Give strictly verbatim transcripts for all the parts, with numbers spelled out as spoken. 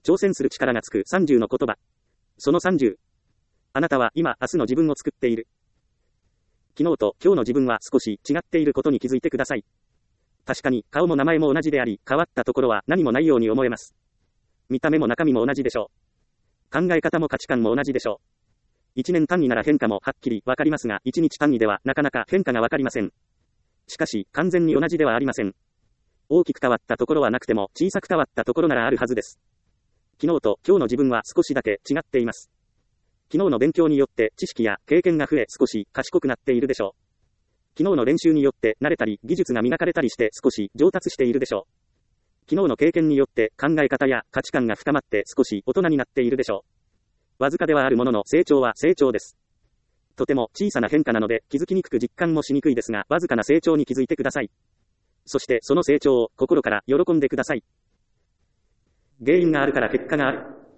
挑戦する力がつくさんじゅうの言葉。そのさんじゅう。あなたは今、明日の自分を作っている。昨日と今日の自分は少し違っていることに気づいてください。確かに顔も名前も同じであり、変わったところは何もないように思えます。見た目も中身も同じでしょう。考え方も価値観も同じでしょう。一年単位なら変化もはっきりわかりますが、一日単位ではなかなか変化がわかりません。しかし、完全に同じではありません。大きく変わったところはなくても、小さく変わったところならあるはずです。昨日と今日の自分は少しだけ違っています。昨日の勉強によって知識や経験が増え少し賢くなっているでしょう。昨日の練習によって慣れたり技術が磨かれたりして少し上達しているでしょう。昨日の経験によって考え方や価値観が深まって少し大人になっているでしょう。わずかではあるものの成長は成長です。とても小さな変化なので気づきにくく実感もしにくいですが、わずかな成長に気づいてください。そしてその成長を心から喜んでください。原因があるから結果がある。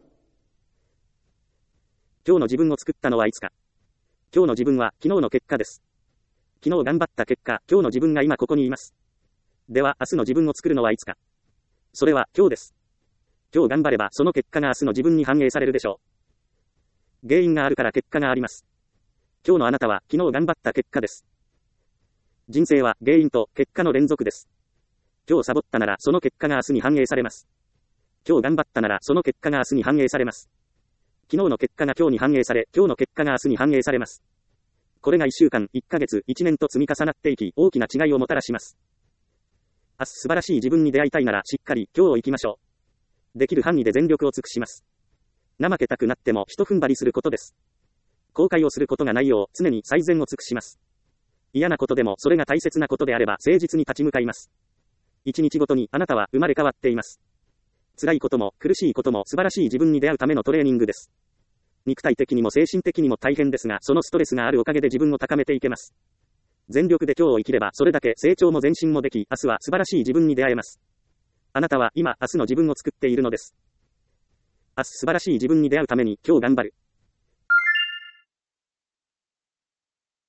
今日の自分を作ったのはいつか。今日の自分は昨日の結果です。昨日頑張った結果、今日の自分が今ここにいます。では明日の自分を作るのはいつか。それは今日です。今日頑張ればその結果が明日の自分に反映されるでしょう。原因があるから結果があります。今日のあなたは昨日頑張った結果です。人生は原因と結果の連続です。今日サボったならその結果が明日に反映されます。今日頑張ったならその結果が明日に反映されます。昨日の結果が今日に反映され、今日の結果が明日に反映されます。これがいっしゅうかん、いっかげつ、いちねんと積み重なっていき、大きな違いをもたらします。明日素晴らしい自分に出会いたいならしっかり今日を生きましょう。できる範囲で全力を尽くします。怠けたくなっても一踏ん張りすることです。後悔をすることがないよう常に最善を尽くします。嫌なことでもそれが大切なことであれば誠実に立ち向かいます。一日ごとにあなたは生まれ変わっています。辛いことも苦しいことも素晴らしい自分に出会うためのトレーニングです。肉体的にも精神的にも大変ですが、そのストレスがあるおかげで自分を高めていけます。全力で今日を生きればそれだけ成長も前進もでき、明日は素晴らしい自分に出会えます。あなたは今明日の自分を作っているのです。明日素晴らしい自分に出会うために今日頑張る。